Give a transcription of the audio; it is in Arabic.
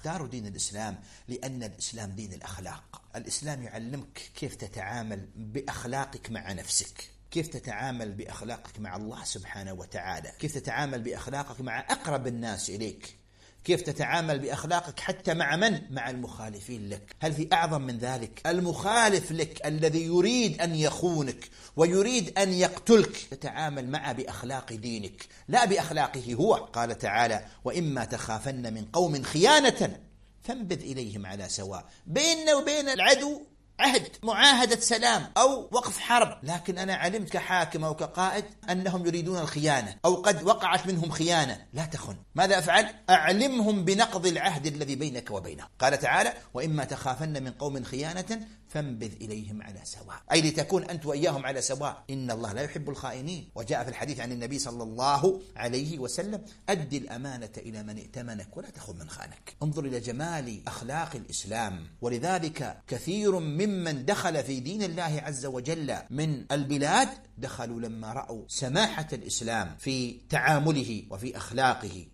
اختاروا دين الإسلام لأن الإسلام دين الأخلاق. الإسلام يعلمك كيف تتعامل بأخلاقك مع نفسك، كيف تتعامل بأخلاقك مع الله سبحانه وتعالى، كيف تتعامل بأخلاقك مع أقرب الناس إليك، كيف تتعامل بأخلاقك حتى مع من؟ مع المخالفين لك. هل في أعظم من ذلك؟ المخالف لك الذي يريد أن يخونك ويريد أن يقتلك تتعامل معه بأخلاق دينك لا بأخلاقه هو. قال تعالى: وإما تخافن من قوم خيانة فانبذ إليهم على سواء. بيننا وبين العدو عهد، معاهدة سلام أو وقف حرب، لكن أنا علمت كحاكم أو كقائد أنهم يريدون الخيانة أو قد وقعت منهم خيانة، لا تخن. ماذا أفعل؟ أعلمهم بنقض العهد الذي بينك وبينهم. قال تعالى: وإما تخافن من قوم خيانة فانبذ إليهم على سواء، أي لتكون أنت وإياهم على سواء. إن الله لا يحب الخائنين. وجاء في الحديث عن النبي صلى الله عليه وسلم: أد الأمانة إلى من ائتمنك ولا تخن من خانك. انظر إلى جمال أخلاق الإسلام. ولذلك كثير ممن دخل في دين الله عز وجل من البلاد دخلوا لما رأوا سماحة الإسلام في تعامله وفي أخلاقه